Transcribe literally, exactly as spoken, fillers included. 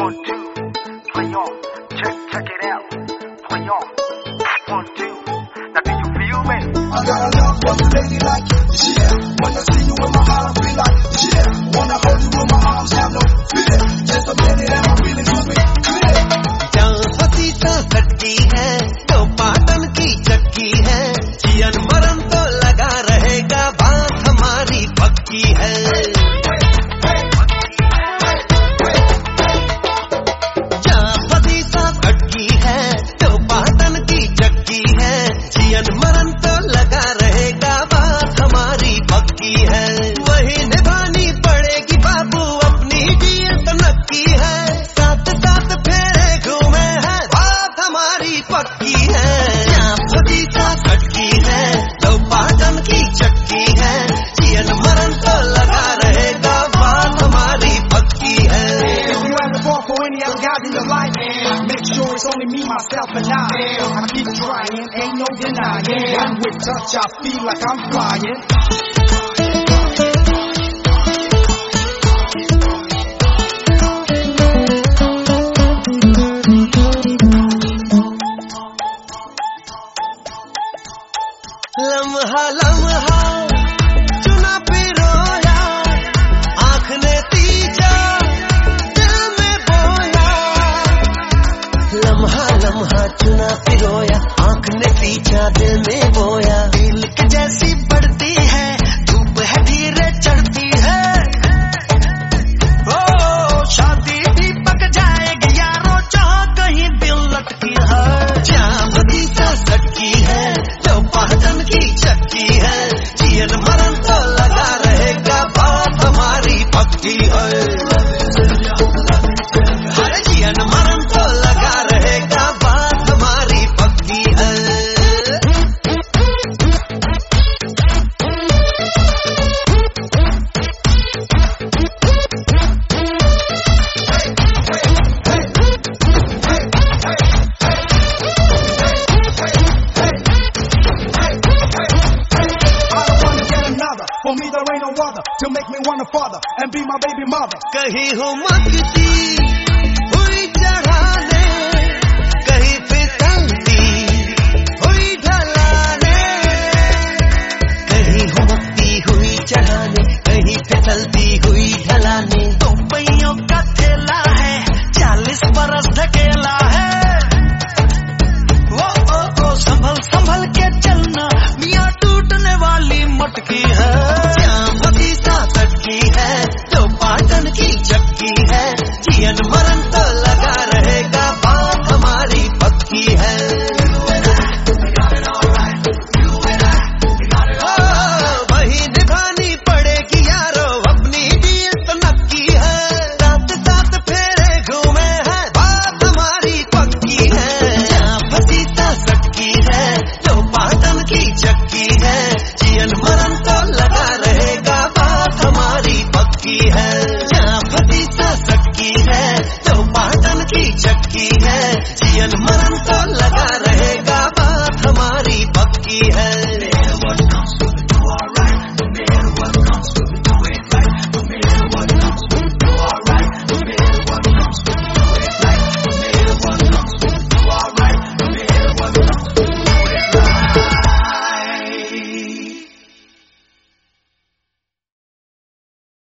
One, two, play on. Check, check it out. Play on. One, two. Now do you feel me? I got a love for you, lady, like yeah. When I see you in my heart, I feel like yeah. Wanna hold you in my arms, have no fear. Just a minute and I'm feeling to be clear. जहाँ फंसी सा सटकी है, तो पाटन की चक्की है, जियन मरन तो लगा रहेगा, बात हमारी पक्की है। जहाँ फंसी सा सटकी है, तो पाटन की चक्की है, जियन मरन तो लगा रहेगा, बात हमारी पक्की है। वही निभानी पड़ेगी बाबू, अपनी जियत नक्की है, साथ साथ फेरे घूमे है, बात हमारी पक्की है। यहाँ फंसी सा सटकी है, तो पाटन की चक्की है, जियन मरन तो लगा रहेगा, बात हमारी पक्की है। If you ever fall for any other guys in your life, make sure it's only me, myself, and I. I keep trying, ain't no denying. One with touch, I feel like I'm flying. लम्हा लम्हा चुना पिरोया, आँख ने तीजा दिल में बोया। लम्हा लम्हा चुना पिरोया, आँख ने तीजा दिल में बोया। दिल के जैसी बढ़ती है, धूप है धीरे चढ़ती है। ओ शादी भी पक जाएगी यारो, जहाँ कहीं दिल लटकी है। जहाँ बदी सा सटकी है, तो पाटन की चक्की है, जियन मरन तो लगा रहेगा, बात हमारी पक्की है। अरे जियन मरन तो लगा रहेगा, बात हमारी पक्की है। For me there ain't no other to make me wanna father and be my baby mother. कहीं हो मगती हुई चढ़ाने, कहीं फिसलती हुई ढलाने। कहीं हो मगती हुई चढ़ाने, कहीं फिसलती हुई ढलाने। तो पहियों का थैला है, चालीस बरस ढकेला है। ओ ओ ओ संभल संभल के चलना, मियाँ टूटने वाली मटकी है। जहाँ फंसी सा सटकी है, तो पाटन की चक्की है, जियन मरन